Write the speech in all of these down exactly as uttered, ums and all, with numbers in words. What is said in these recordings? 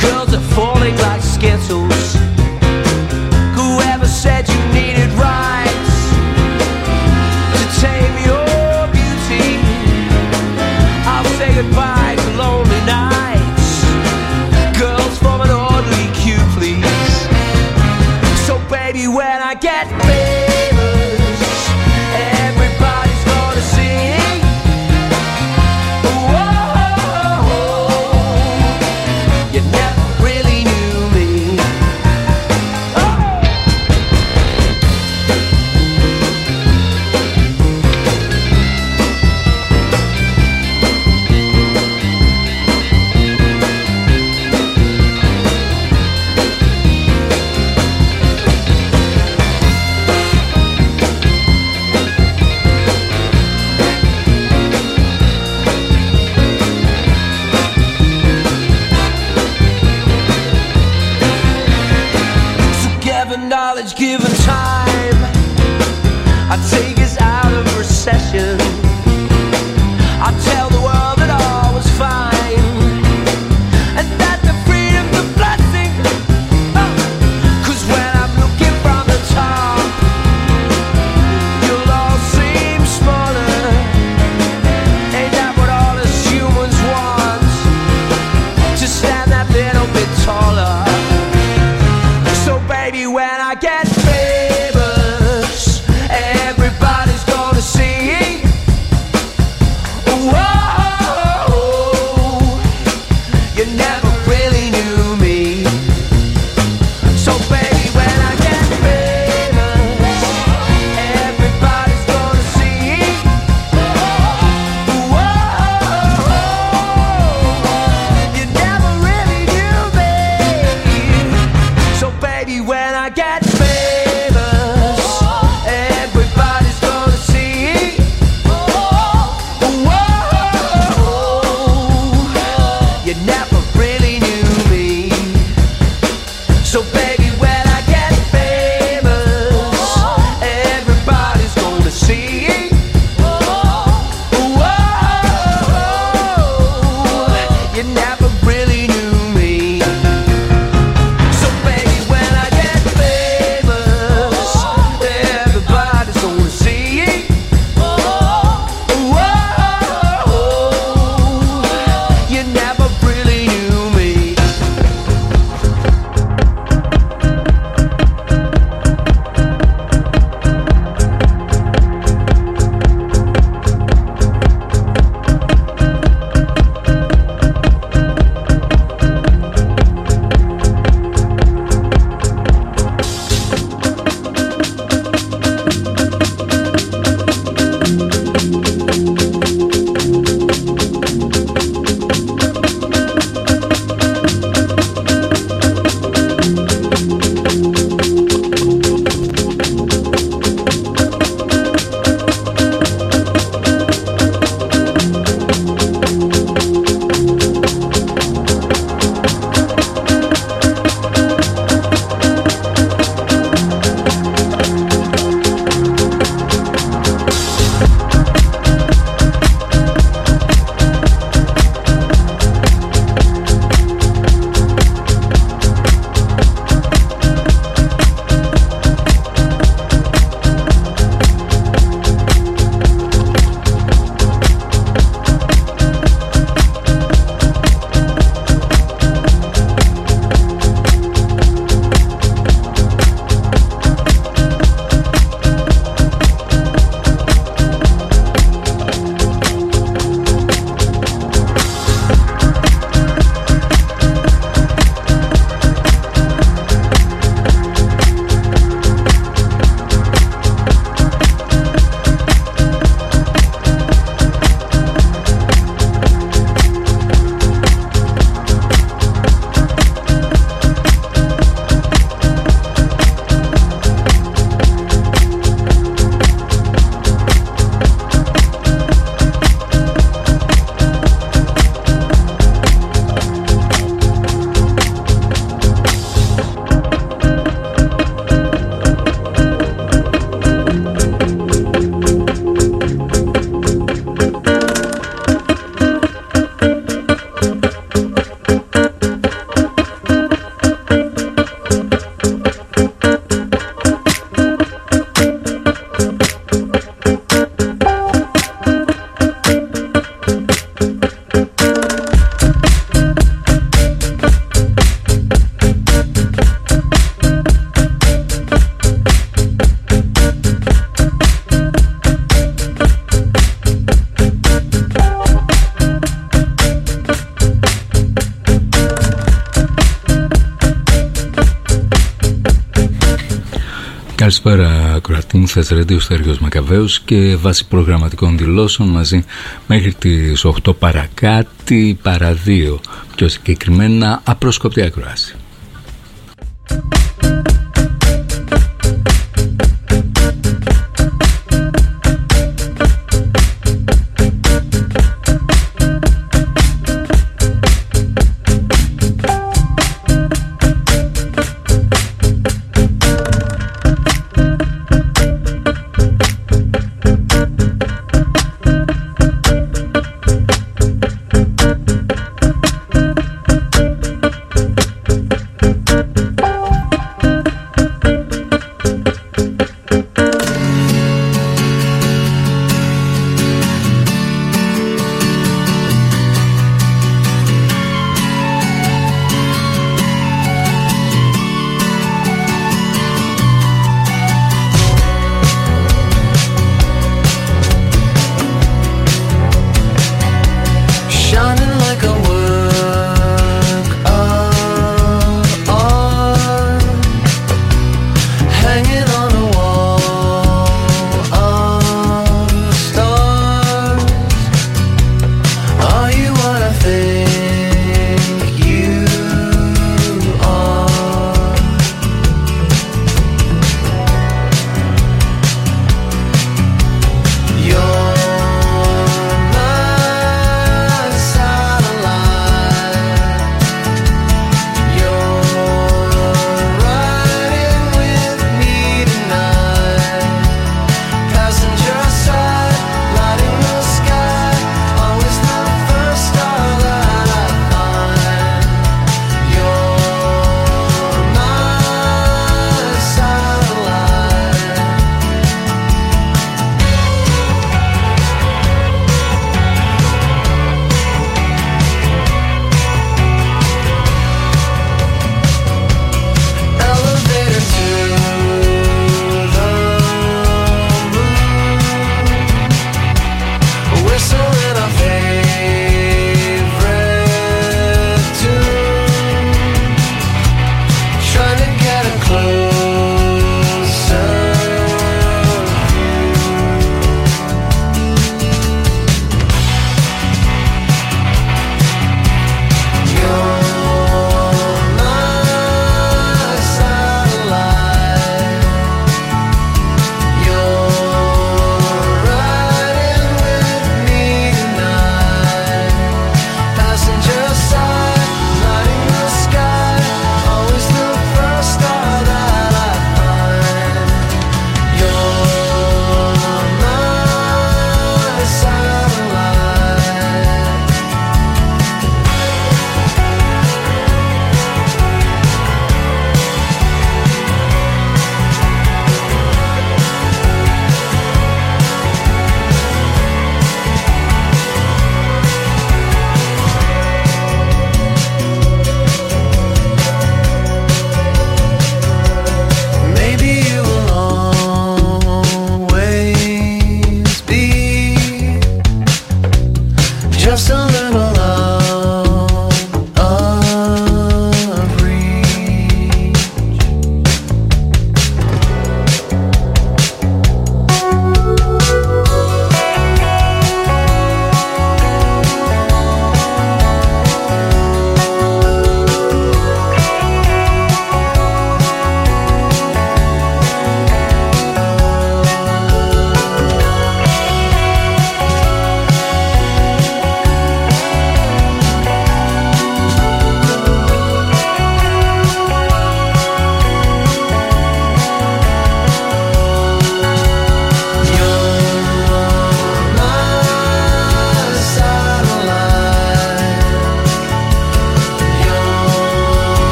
Girls are falling like skittles. Whoever said you needed rights to tame your beauty? I'll say goodbye to lonely nights. Girls from an orderly queue, please. So baby, when I get famous, everybody's gonna sing. Whoa, you never really knew me. Καλησπέρα ακροατή μου, Θες Radio, Στέργιος Μακαβαίος και βάσει προγραμματικών δηλώσεων μαζί μέχρι τις οκτώ παρακάτι παρά δύο, πιο συγκεκριμένα απρόσκοπτη ακροάση.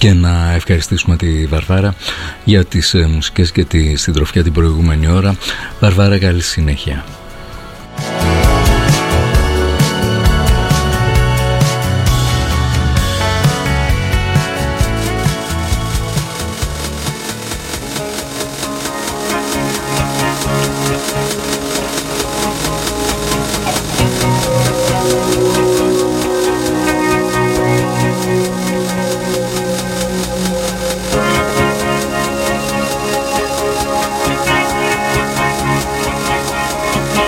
και να ευχαριστήσουμε τη Βαρβάρα για τις ε, μουσικές και τη συντροφιά την προηγούμενη ώρα. Βαρβάρα, καλή συνέχεια. We'll be right back.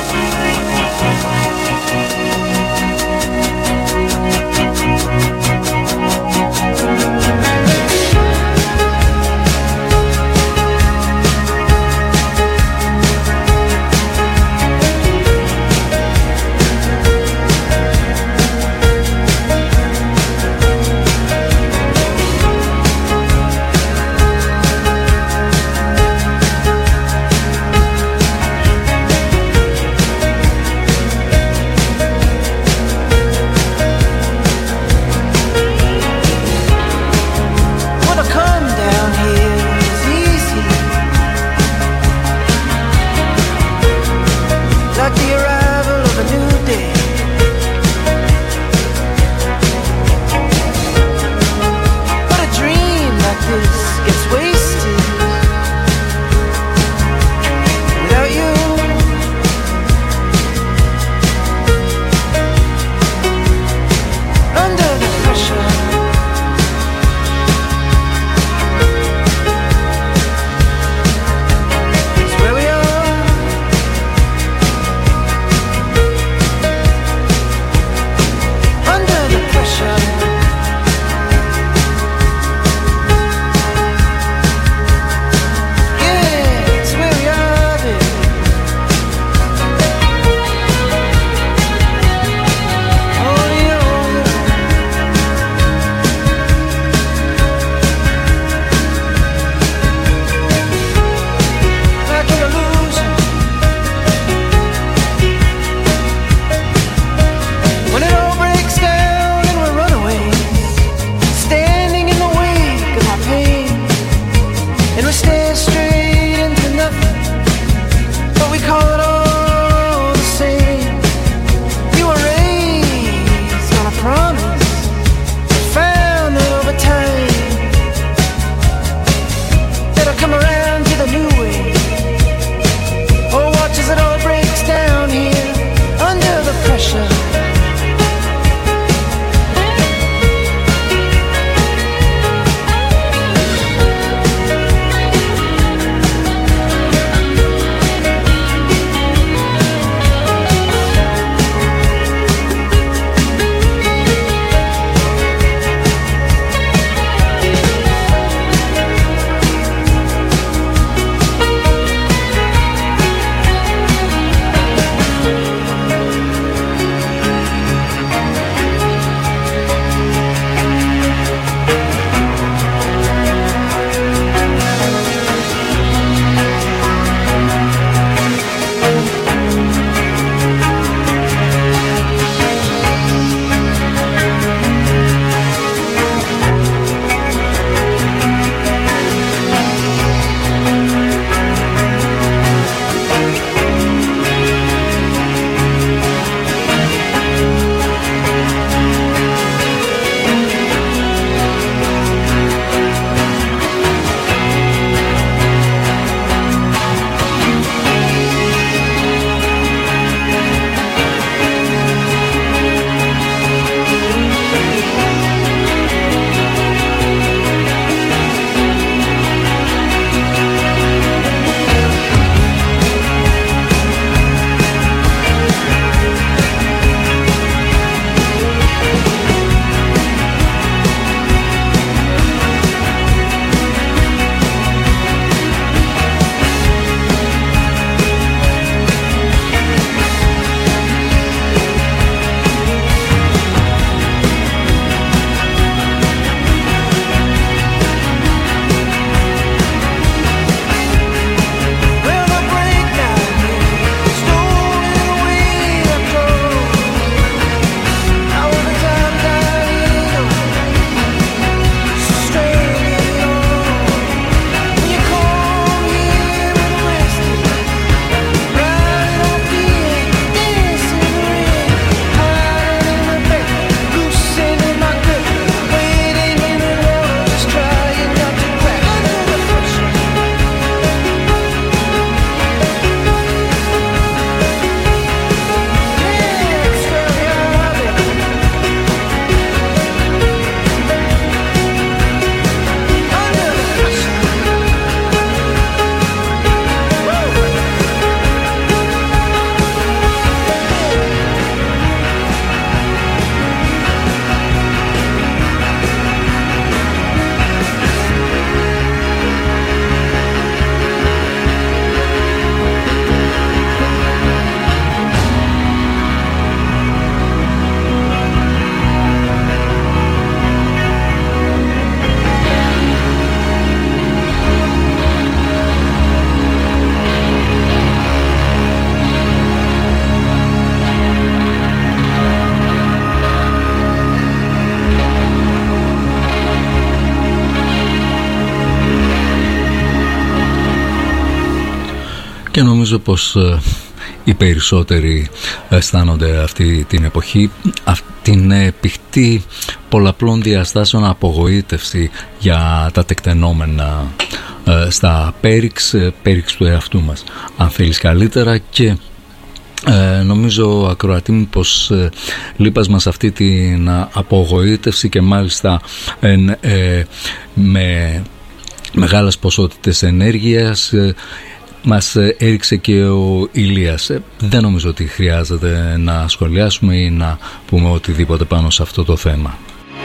Και νομίζω πως οι περισσότεροι αισθάνονται αυτή την εποχή την πηχτή πολλαπλών διαστάσεων απογοήτευση για τα τεκτενόμενα στα πέριξ, πέριξ του εαυτού μας, αν θέλεις καλύτερα. Και ε, νομίζω ακροατή μου πως ε, λείπας μας αυτή την απογοήτευση και μάλιστα ε, ε, με μεγάλες ποσότητες ενέργειας ε, μας έριξε και ο Ηλίας. Δεν νομίζω ότι χρειάζεται να σχολιάσουμε ή να πούμε οτιδήποτε πάνω σε αυτό το θέμα.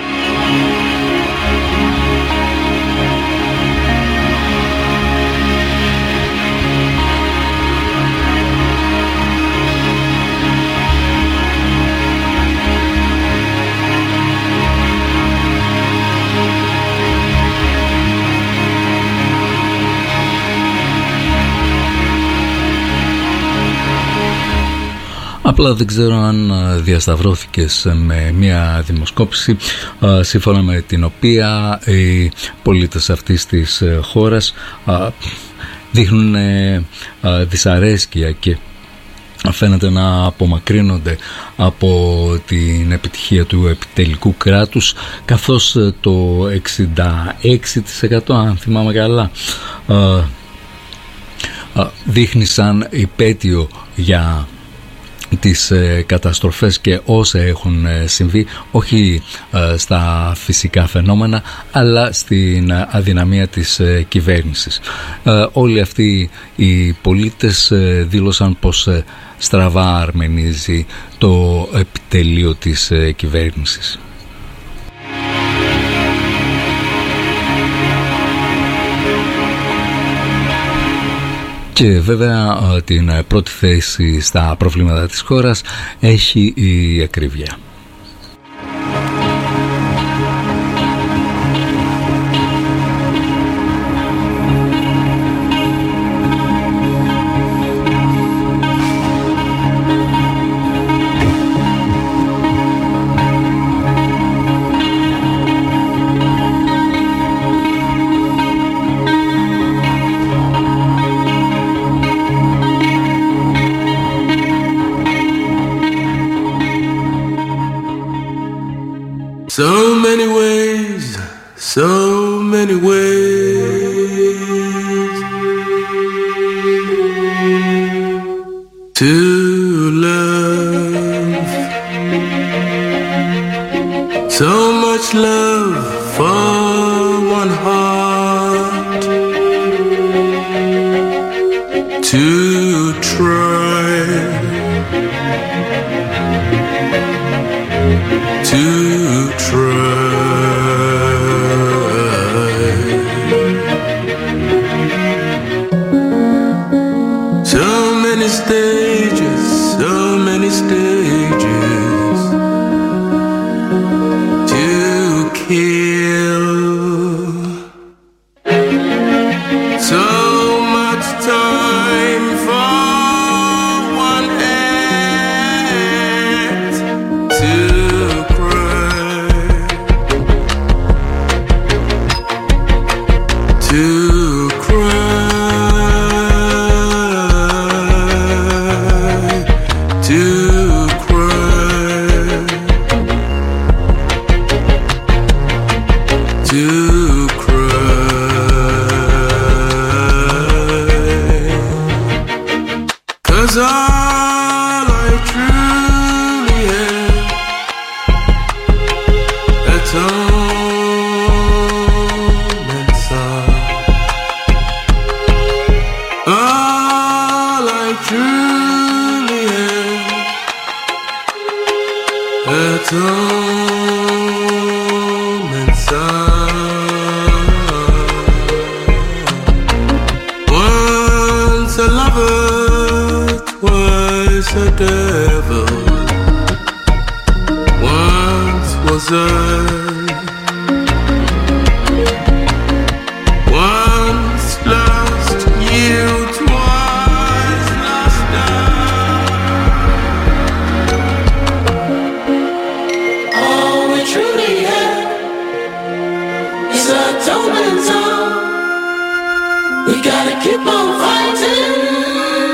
Απλά δεν ξέρω αν διασταυρώθηκες με μια δημοσκόπηση σύμφωνα με την οποία οι πολίτες αυτής της χώρας δείχνουν δυσαρέσκεια και φαίνεται να απομακρύνονται από την επιτυχία του επιτελικού κράτους, καθώς το εξήντα έξι τοις εκατό, αν θυμάμαι καλά, δείχνει σαν υπέτειο για τις ε, καταστροφές και όσα έχουν ε, συμβεί, όχι ε, στα φυσικά φαινόμενα αλλά στην ε, αδυναμία της ε, κυβέρνησης. Ε, όλοι αυτοί οι πολίτες ε, δήλωσαν πως ε, στραβά αρμενίζει το επιτελείο της ε, κυβέρνησης. Και βέβαια την πρώτη θέση στα προβλήματα της χώρας έχει η ακρίβεια. So many ways, so many ways to love. So much love for one heart to try to stages, so many stages to kill. So much time for one act to cry, to We gotta keep on fighting.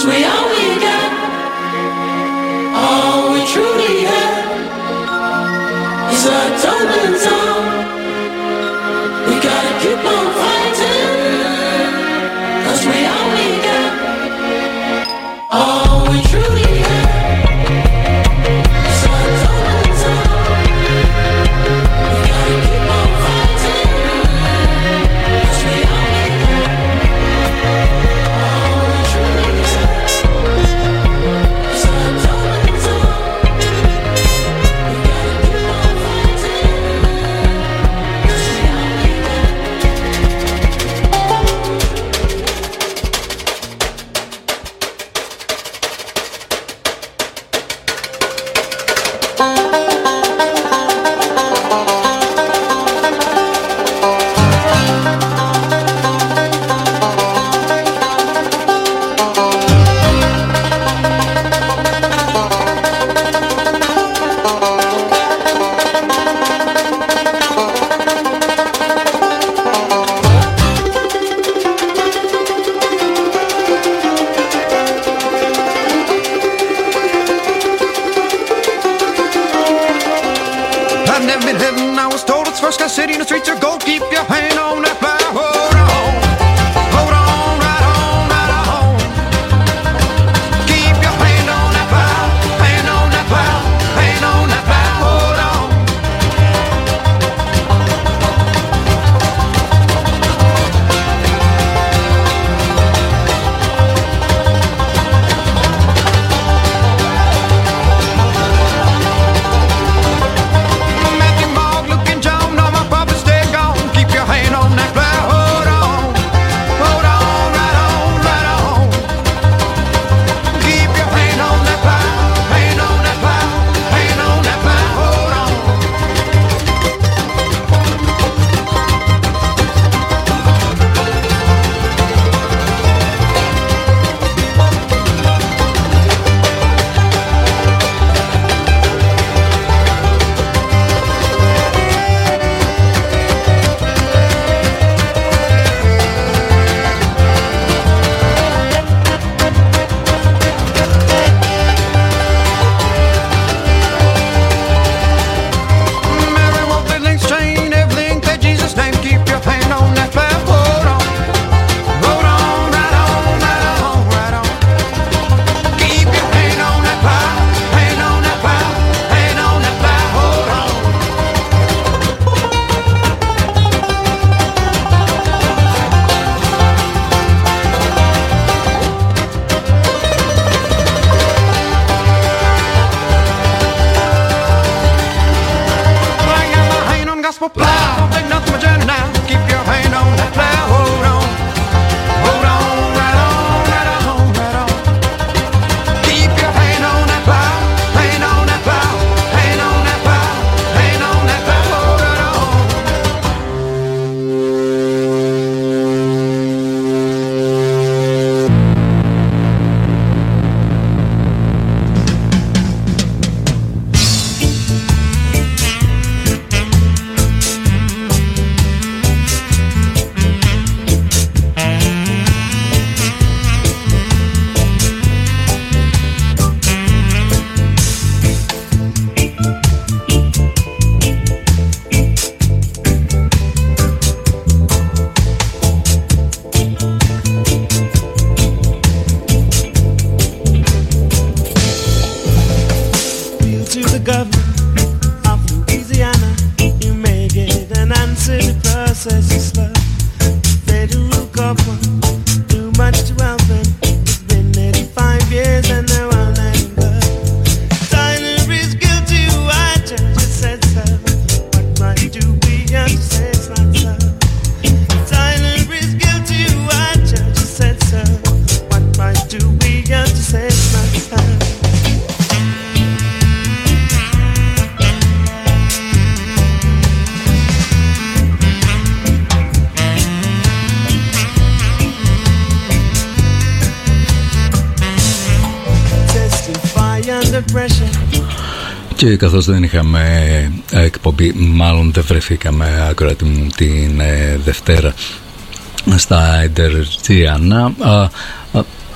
Και καθώς δεν είχαμε εκπομπή, μάλλον δεν βρεθήκαμε ακροατή μου την ε, Δευτέρα στα Εντεργιανά,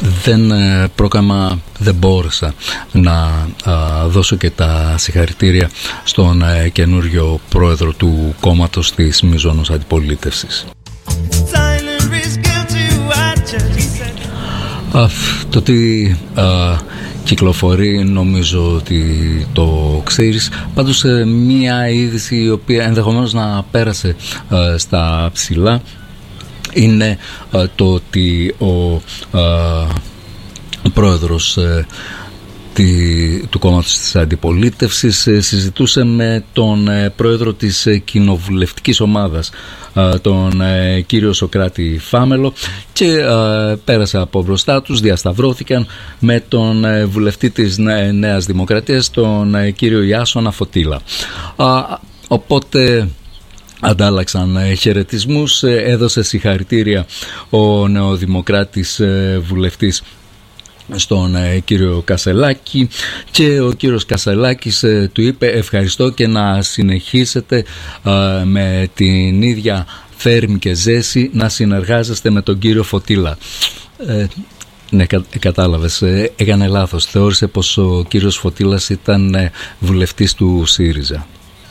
δεν πρόγραμμα δεν μπόρεσα να α, δώσω και τα συγχαρητήρια στον α, καινούριο πρόεδρο του κόμματος της μείζωνος αντιπολίτευσης. Α, το τι α, κυκλοφορεί νομίζω ότι το ξέρεις. Πάντως μία είδηση η οποία ενδεχομένως να πέρασε α, στα ψηλά είναι α, το ότι ο α, ο πρόεδρος ε, τη, του κόμματος της αντιπολίτευσης ε, συζητούσε με τον ε, πρόεδρο της ε, κοινοβουλευτικής ομάδας, ε, τον ε, κύριο Σοκράτη Φάμελο, και ε, πέρασε από μπροστά τους, διασταυρώθηκαν με τον ε, βουλευτή της Νέ, Νέας Δημοκρατίας, τον ε, κύριο Ιάσονα Φωτήλα. Ε, οπότε αντάλλαξαν ε, χαιρετισμούς, ε, έδωσε συγχαρητήρια ο νεοδημοκράτης ε, βουλευτής στον ε, κύριο Κασελάκη, και ο κύριος Κασελάκης ε, του είπε ευχαριστώ και να συνεχίσετε ε, με την ίδια θέρμη και ζέση να συνεργάζεστε με τον κύριο Φωτήλα. Ε, ναι, κα, κατάλαβες, ε, έκανε λάθος, θεώρησε πως ο κύριος Φωτήλας ήταν ε, βουλευτής του ΣΥΡΙΖΑ.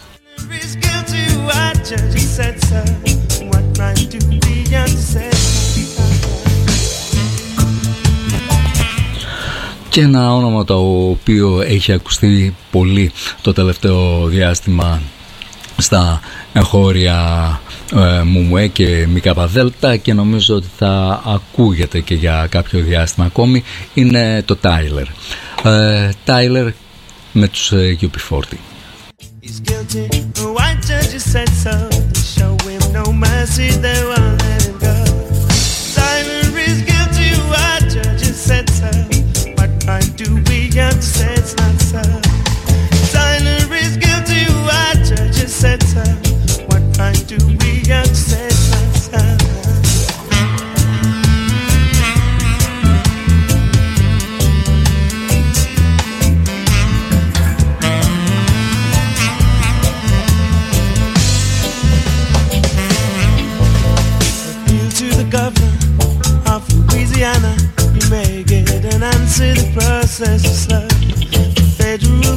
Και ένα όνομα το οποίο έχει ακουστεί πολύ το τελευταίο διάστημα στα εγχώρια ε, Μουμουέ και Μικαπαδέλτα, και νομίζω ότι θα ακούγεται και για κάποιο διάστημα ακόμη, είναι το Tyler. ε, Tyler με τους ε, γιου πι φορτί. Do we have to say it's not so? Tyler is guilty, why judges said so? What crime do we have to say it's not so? Appeal to the governor of Louisiana. You may get an answer, the process is slow. The federal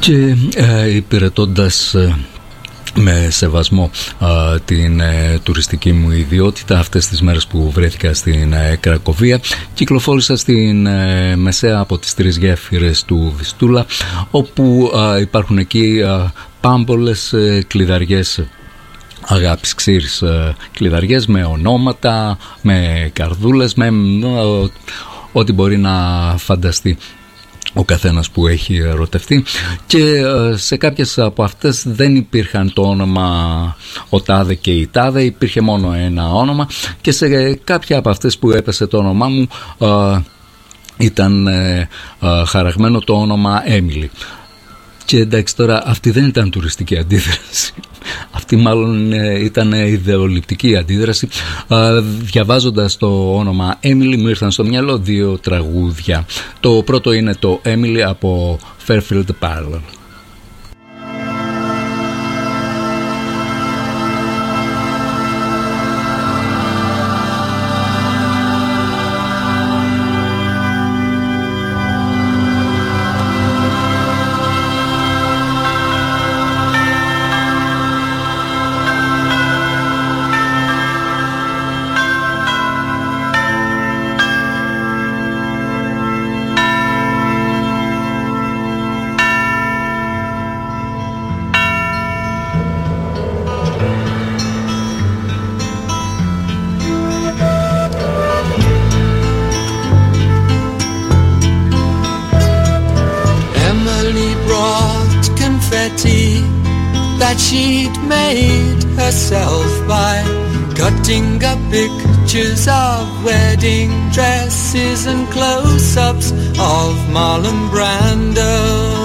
Και ε, υπηρετώντας ε, με σεβασμό α, την ε, τουριστική μου ιδιότητα αυτές τις μέρες που βρέθηκα στην ε, Κρακοβία, κυκλοφόρησα στην ε, μεσαία από τις τρεις γέφυρες του Βιστούλα, όπου α, υπάρχουν εκεί α, πάμπολες ε, κλειδαριές αγάπης, ξέρεις, ε, κλειδαριές με ονόματα, με καρδούλες, με ε, ό,τι μπορεί να φανταστεί ο καθένας που έχει ερωτευτεί, και σε κάποιες από αυτές δεν υπήρχαν το όνομα ο τάδε και η τάδε, υπήρχε μόνο ένα όνομα, και σε κάποια από αυτές που έπεσε το όνομά μου α, ήταν α, α, χαραγμένο το όνομα Έμιλι. Και εντάξει, τώρα αυτή δεν ήταν τουριστική αντίδραση, αυτή μάλλον ήταν ιδεολειπτική αντίδραση. Διαβάζοντας το όνομα Emily μου ήρθαν στο μυαλό δύο τραγούδια. Το πρώτο είναι το Emily από Fairfield Parlor. That she'd made herself by cutting up pictures of wedding dresses and close-ups of Marlon Brando.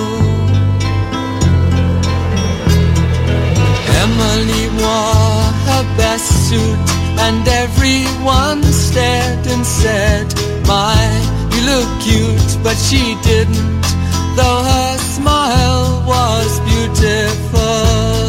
Emily wore her best suit and everyone stared and said, "My, you look cute," but she didn't, though her smile was beautiful.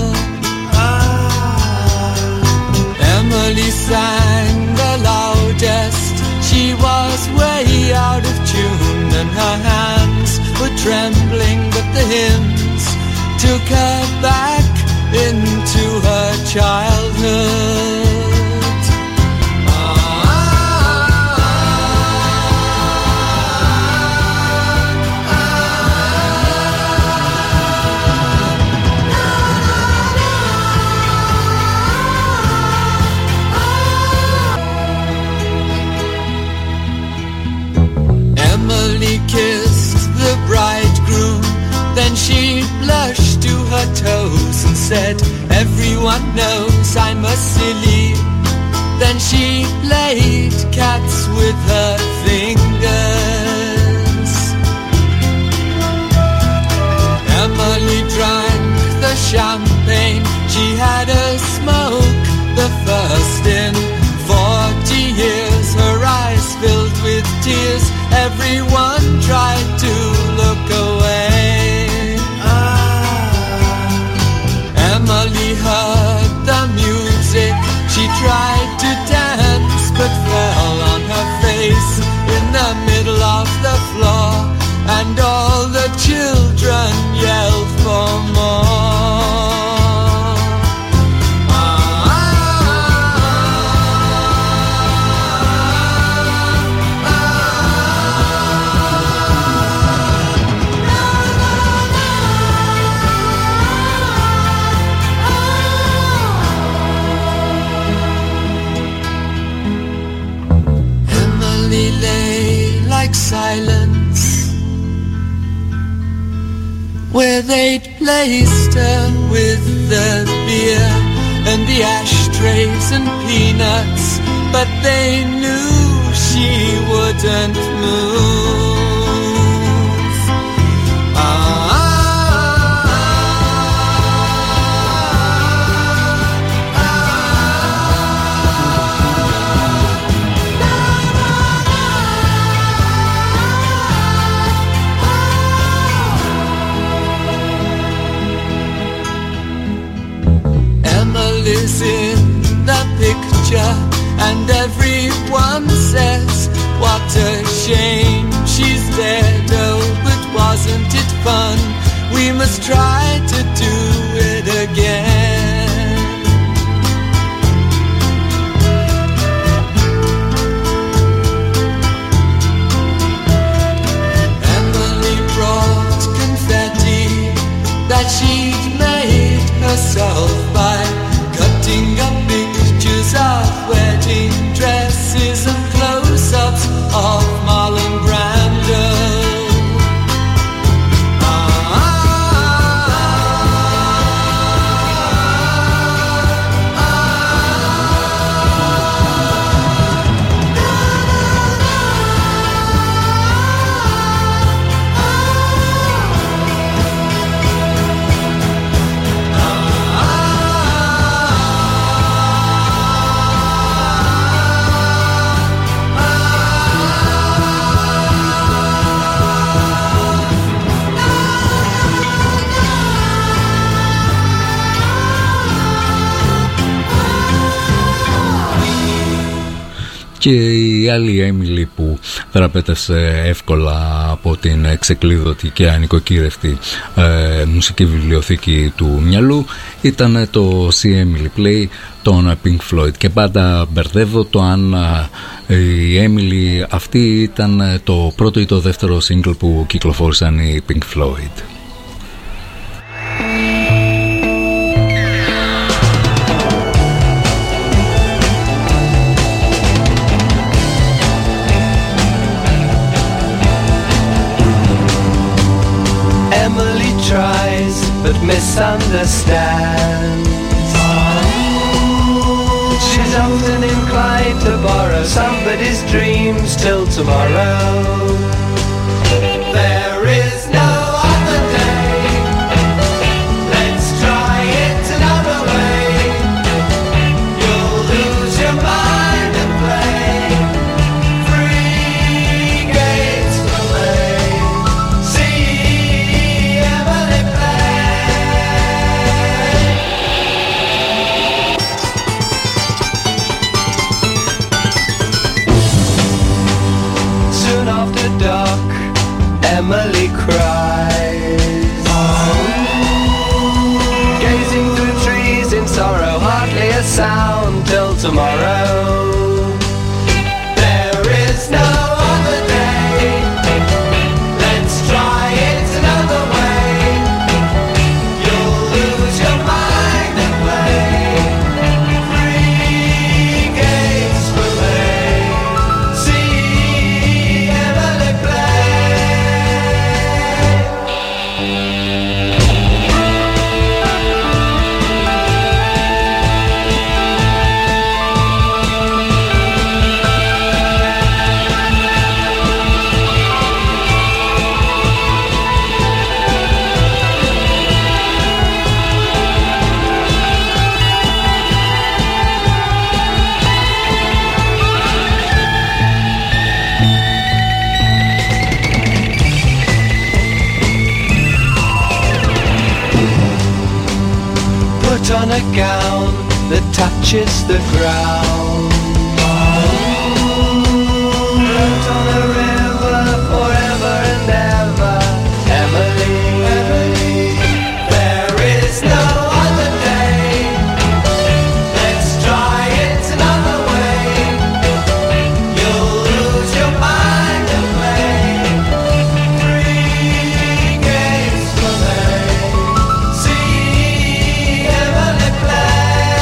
Emily sang the loudest, she was way out of tune, and her hands were trembling, but the hymns took her back into her childhood. Kissed the bridegroom, then she blushed to her toes and said, "Everyone knows I'm a silly." Then she played cats with her fingers. Emily drank the champagne, she had a smoke, the first in forty years. Her eyes filled with tears, everyone tried to look away. Ah. Emily heard the music, she tried to dance but fell on her face in the middle of the floor, and all the children yelled for more. Silence, where they'd placed her with the beer and the ashtrays and peanuts, but they knew she wouldn't move. Ah. Emily's in the picture, and everyone says, "What a shame she's dead." Oh, but wasn't it fun we must try to do it again. Emily brought confetti that she'd made herself by cutting up pictures of wedding dresses and close-ups of Marlon Brando. Και η άλλη Έμιλι που δραπέτευσε εύκολα από την ξεκλείδωτη και ανοικοκύρευτη ε, μουσική βιβλιοθήκη του μυαλού ήταν το See Emily Play των Pink Floyd. Και πάντα μπερδεύω το αν ε, η Έμιλι αυτή ήταν το πρώτο ή το δεύτερο single που κυκλοφόρησαν οι Pink Floyd. But misunderstands. She's often inclined to borrow somebody's dreams till tomorrow. There is no other day. Let's try it another way. You'll lose your mind and play free games for me. See Emily Emily cries, gazing through trees in sorrow, hardly a sound till tomorrow. There is no other day. Let's try it another way. You'll lose your mind and play free games for me. See Emily play. On a gown that touches the ground, float on a river forever and ever. Emily, Emily, there is no other day. Let's try it another way. You'll lose your mind and play three games for me. See Emily play.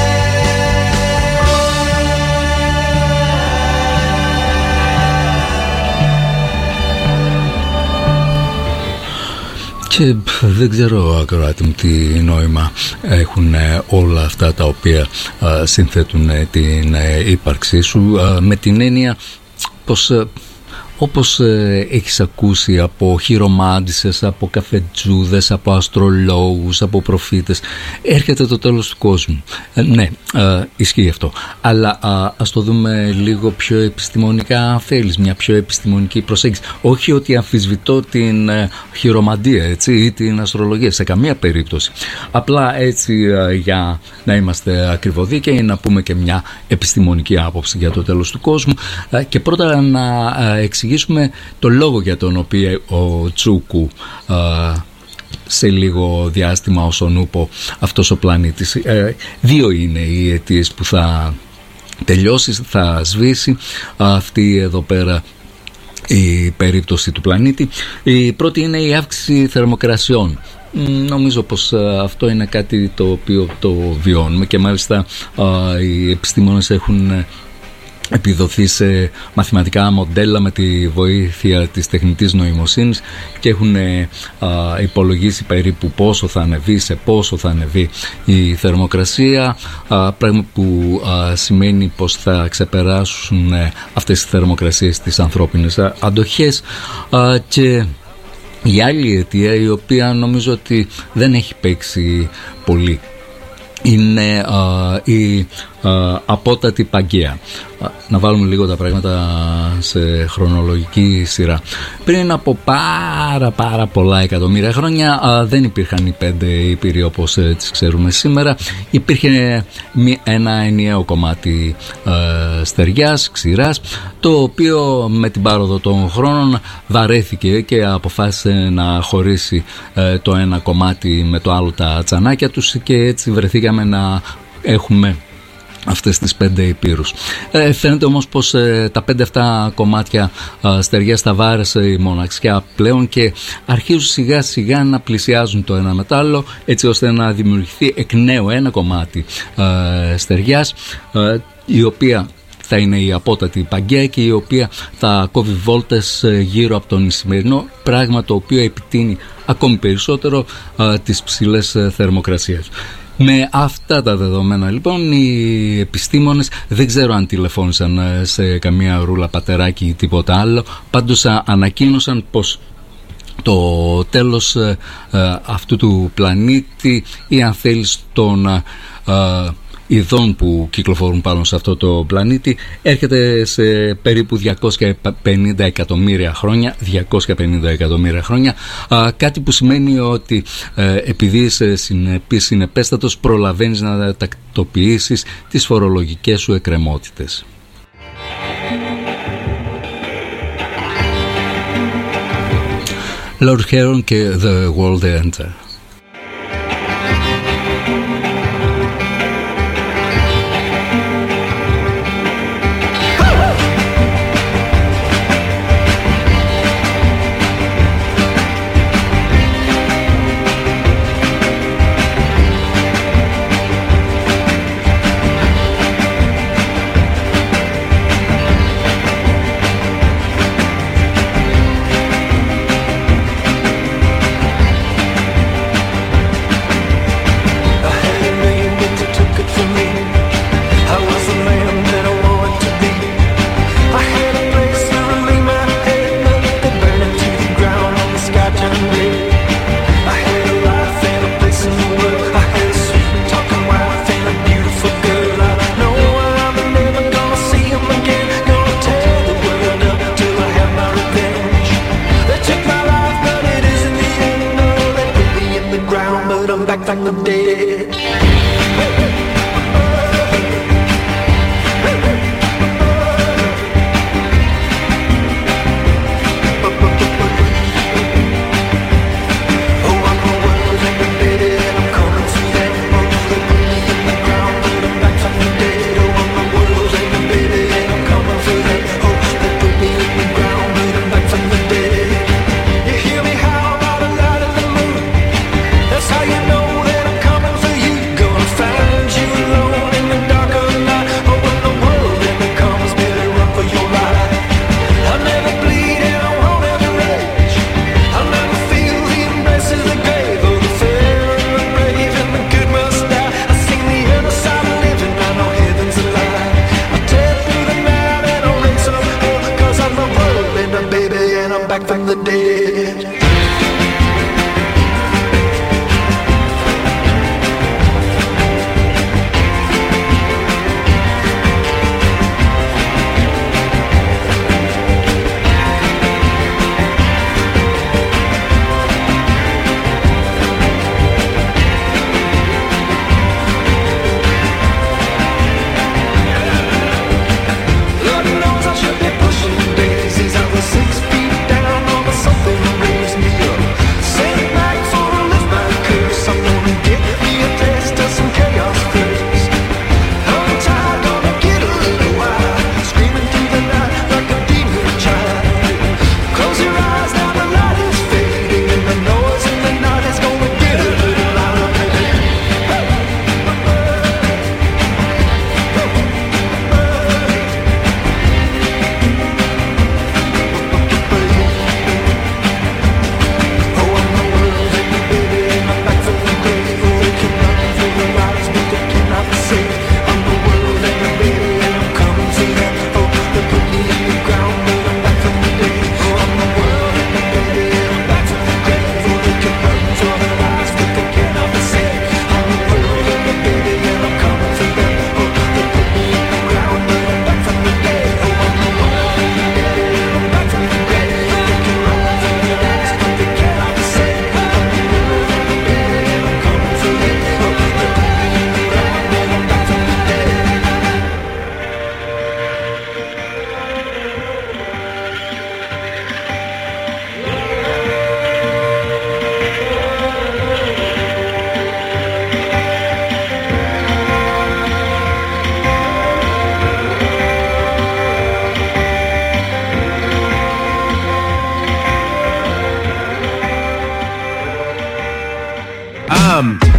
Και δεν ξέρω ακροάτη μου τι νόημα έχουν όλα αυτά τα οποία α, συνθέτουν την ύπαρξή σου, α, με την έννοια πως όπως ε, έχεις ακούσει από χειρομάντισσες, από καφετζούδες, από αστρολόγους, από προφήτες, έρχεται το τέλος του κόσμου. Ε, ναι, ε, ισχύει αυτό. Αλλά α, ας το δούμε λίγο πιο επιστημονικά, αν θέλεις, μια πιο επιστημονική προσέγγιση. Όχι ότι αμφισβητώ την ε, χειρομαντία, έτσι, ή την αστρολογία, σε καμία περίπτωση. Απλά έτσι ε, για να είμαστε ακριβοδίκαιοι, να πούμε και μια επιστημονική άποψη για το τέλος του κόσμου. Ε, και πρώτα να ε, εξηγήσουμε το λόγο για τον οποίο ο Τσούκου ε, σε λίγο διάστημα όσον ούπο αυτός ο πλανήτης. Ε, δύο είναι οι αιτίες που θα τελειώσει, θα σβήσει αυτή εδώ πέρα η περίπτωση του πλανήτη. Η πρώτη είναι η αύξηση θερμοκρασιών. Νομίζω πως αυτό είναι κάτι το οποίο το βιώνουμε και μάλιστα οι επιστήμονες έχουν επιδοθεί σε μαθηματικά μοντέλα με τη βοήθεια της τεχνητής νοημοσύνης και έχουν α, υπολογίσει περίπου πόσο θα ανεβεί, σε πόσο θα ανεβεί η θερμοκρασία, α, πράγμα που α, σημαίνει πως θα ξεπεράσουν α, αυτές οι θερμοκρασίες τις ανθρώπινες αντοχές. Α, και η άλλη αιτία, η οποία νομίζω ότι δεν έχει παίξει πολύ, είναι α, η α, απότατη παγκαία. Να βάλουμε λίγο τα πράγματα σε χρονολογική σειρά. Πριν από πάρα πάρα πολλά εκατομμύρια χρόνια α, δεν υπήρχαν οι πέντε ήπειροι όπως ε, τις ξέρουμε σήμερα. Υπήρχε ένα ενιαίο κομμάτι ε, στεριάς, ξηράς, το οποίο με την πάροδο των χρόνων βαρέθηκε και αποφάσισε να χωρίσει ε, το ένα κομμάτι με το άλλο τα τσανάκια τους και έτσι βρεθήκαμε να έχουμε αυτές τις πέντε υπήρους. Ε, φαίνεται όμως πως ε, τα πέντε αυτά κομμάτια ε, στεριάς τα βάρεσε η μοναξιά πλέον και αρχίζουν σιγά σιγά να πλησιάζουν το ένα με το άλλο, έτσι ώστε να δημιουργηθεί εκ νέου ένα κομμάτι ε, στεριάς, ε, η οποία θα είναι η απότατη παγκαία και η οποία θα κόβει βόλτες γύρω από τον Ισημερινό, πράγμα το οποίο επιτείνει ακόμη περισσότερο ε, τις ψηλές ε, θερμοκρασίες. Με αυτά τα δεδομένα λοιπόν οι επιστήμονες δεν ξέρω αν τηλεφώνησαν σε καμία ρούλα πατεράκι ή τίποτα άλλο, πάντως ανακοίνωσαν πως το τέλος ε, αυτού του πλανήτη ή αν θέλεις των ε, ειδών που κυκλοφορούν πάνω σε αυτό το πλανήτη έρχεται σε περίπου διακόσια πενήντα εκατομμύρια χρόνια, διακόσια πενήντα εκατομμύρια χρόνια, α, κάτι που σημαίνει ότι ε, επειδή είσαι συνεπής, συνεπέστατος, προλαβαίνεις να τακτοποιήσεις τις φορολογικές σου εκκρεμότητες. Lord Heron και The World Enter.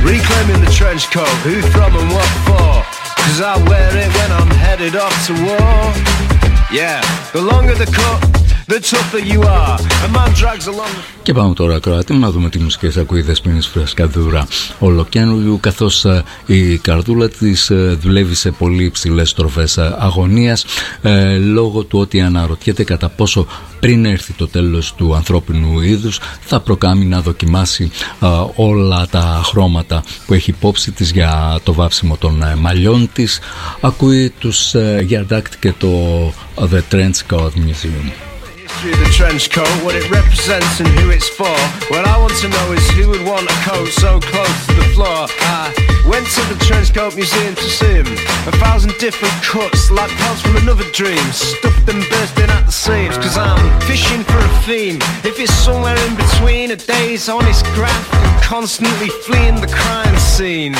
reclaiming the trench coat, who from and what for? Cause I wear it when I'm headed off to war. Yeah, the longer the cut, the tougher you are. A man drags along. Και πάμε τώρα, Κροατή, να δούμε τι μουσικές ακούει η Δεσποινής Φρασκαδούρα ολοκένουργιου, καθώς η καρδούλα της δουλεύει σε πολύ υψηλές στροφές αγωνίας, ε, λόγω του ότι αναρωτιέται κατά πόσο πριν έρθει το τέλος του ανθρώπινου είδους θα προκάμει να δοκιμάσει ε, όλα τα χρώματα που έχει υπόψη της για το βάψιμο των ε, μαλλιών της. Ακούει τους ε, Yardakt και το The Trench Coat Museum. Through the trench coat, what it represents and who it's for. What I want to know is who would want a coat so close to the floor. I went to the Trench Coat Museum to see him. A thousand different cuts, like pelts from another dream, stuffed and bursting at the seams. Cause I'm fishing for a theme. If it's somewhere in between a day's honest graft and constantly fleeing the crime scene.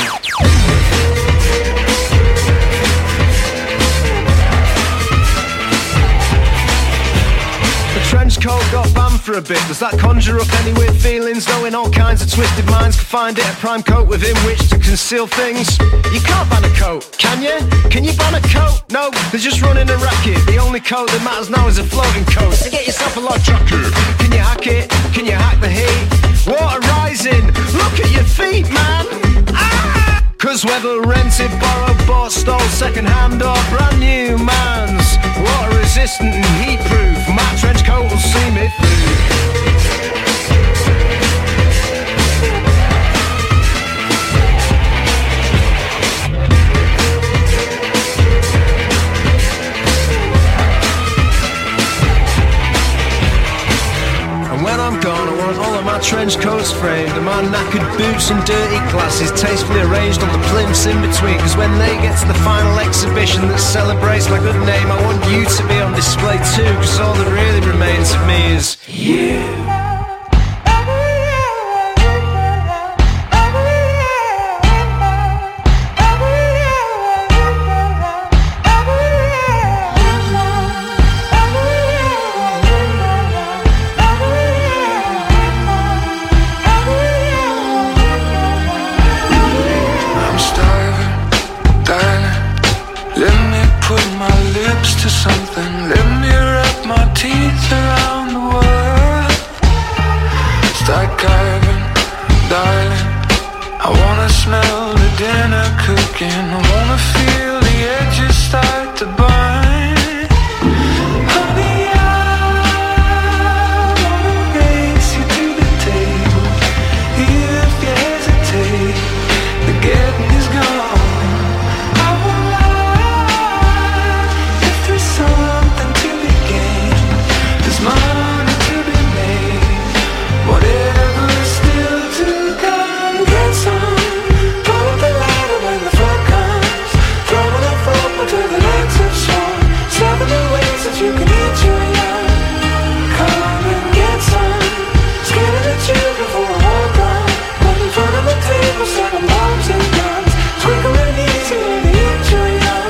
Trench coat got banned for a bit. Does that conjure up any weird feelings? Knowing all kinds of twisted minds can find it a prime coat within which to conceal things. You can't ban a coat, can you? Can you ban a coat? No, they're just running a racket. The only coat that matters now is a floating coat. So get yourself a log jacket. Can you hack it? Can you hack the heat? Water rising. Look at your feet, man. Ah! Cause whether rented, borrowed, bought, stole, second hand or brand new man's water resistant and heat proof, my trench coat will see me through. When I'm gone, I want all of my trench coats framed, and my knackered boots and dirty glasses tastefully arranged on the plimps in between. Cause when they get to the final exhibition that celebrates my good name, I want you to be on display too. Cause all that really remains of me is you. Something, let me wrap my teeth around the world. Start carving, darling. I wanna smell the dinner cooking. I wanna feel the edges start to burn. Honey, I wanna race you to the table. If you hesitate, the getting is gone. Something to be gained, there's money to be made. Whatever's still to come, get some. Pull up the ladder when the flood comes. Throwing a rope until the legs have swung. Seven new ways that you can eat your young. Come and get some. Scared of the children for a war gun. Put in front of the table, seven bombs and guns. Twinkling easy when you eat your young.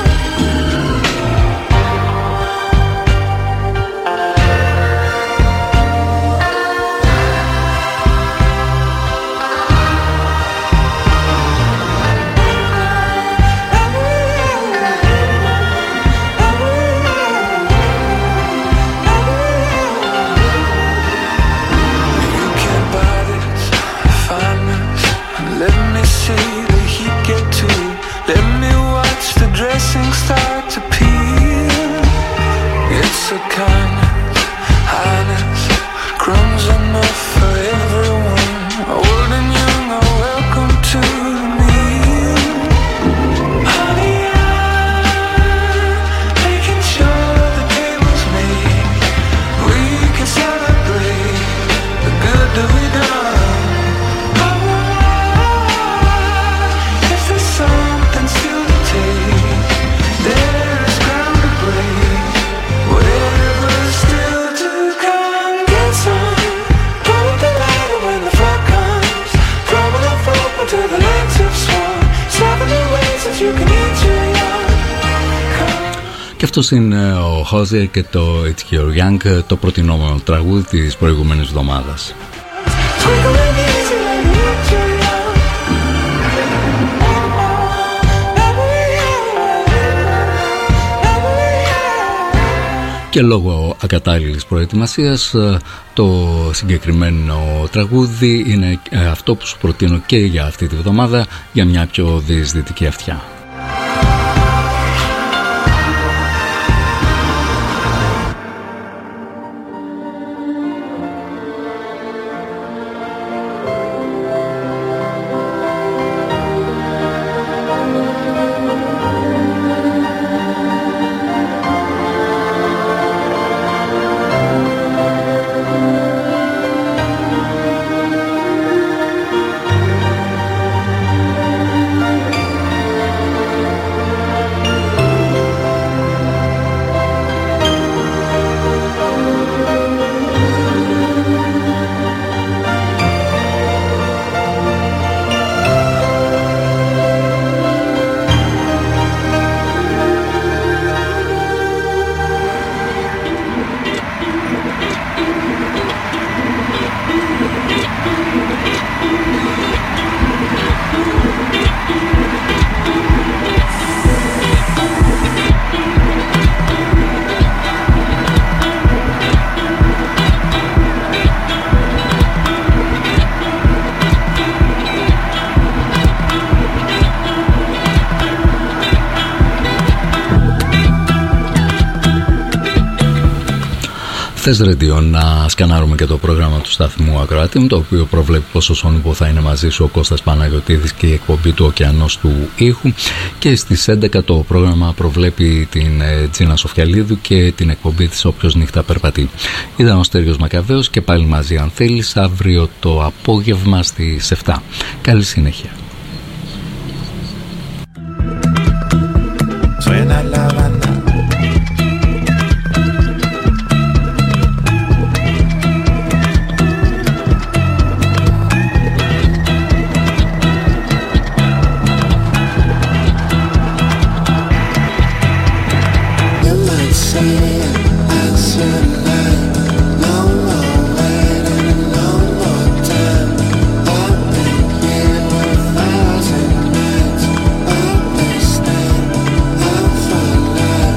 Start to peel. It's a kindness, highness, crumbs enough for everyone. Old and young are welcome to the meal. Honey, I'm making sure the table's made. We can celebrate the good that we done. Oh, if there's something still to take, there's ground to break. Whatever's still to come, get some. Pull up the ladder when the flood comes. Throwing a rope until the legs have swung. Seven new ways that you can eat your young. Και αυτός είναι ο Χόζερ και το It's Your Young, το προτινόμενο τραγούδι της προηγούμενης εβδομάδας. Twinkling easy when you eat your young. και λόγω ακατάλληλης προετοιμασίας το συγκεκριμένο τραγούδι είναι αυτό που σου προτείνω και για αυτή τη βδομάδα για μια πιο διεισδυτική αυτιά. Θες Radio να σκανάρουμε και το πρόγραμμα του σταθμού Ακροατήμ, το οποίο προβλέπει πόσο σώνυπο θα είναι μαζί σου ο Κώστας Παναγιωτίδης και η εκπομπή του Ωκεανός του Ήχου, και στις έντεκα το πρόγραμμα προβλέπει την Τζίνα Σοφιαλίδου και την εκπομπή της Όποιος νύχτα περπατεί. Ήταν ο Στέργιος Μακαβαίος και πάλι μαζί αν θέλεις αύριο το απόγευμα στις επτά. Καλή συνέχεια. See